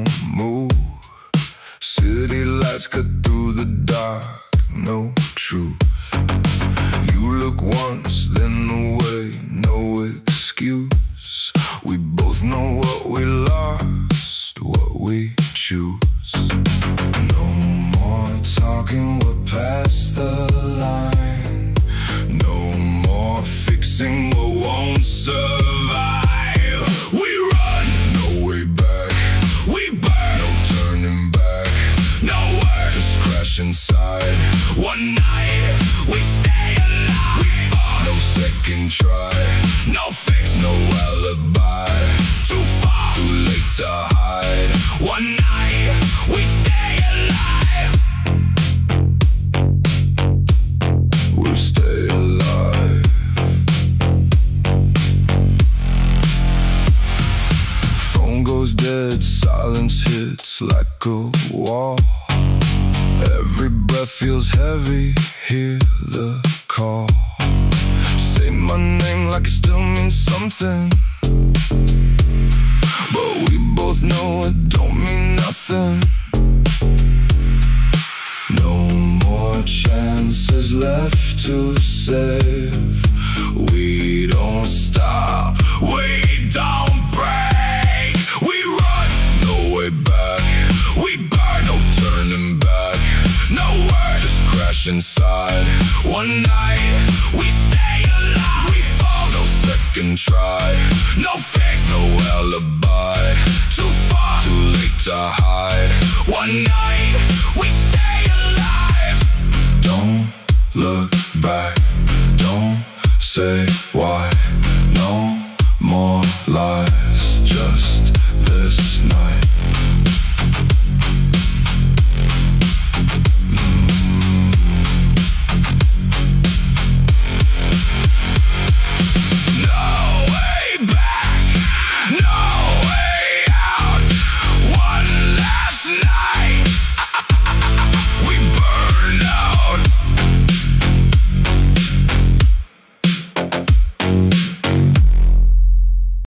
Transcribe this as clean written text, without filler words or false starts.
don't move. City lights cut through the dark, no truth. You look once, then away, no excuse. We both know what we lost, what we choose. No more talking, we're past the line. No more fixing what won't survive. We run, no way back. We burn, no turning back. Nowhere, just crash inside. One night, we stay alive. We fall, no second try. No fix, no alibi. Too far, too late to hide. One night, we stay alive. We stay alive. Phone goes dead, silence hits like a wall. Every breath feels heavy, hear the call. Say my name like it still means something, but we both know it don't mean nothing. No more chances left to save. We don't stop, we don't break. We run, no way back. We burn, no turning back. Nowhere, just crash inside. One night, we stay alive. We fall, no second try. No fix, no alibi. Too far, too late to hide. One night.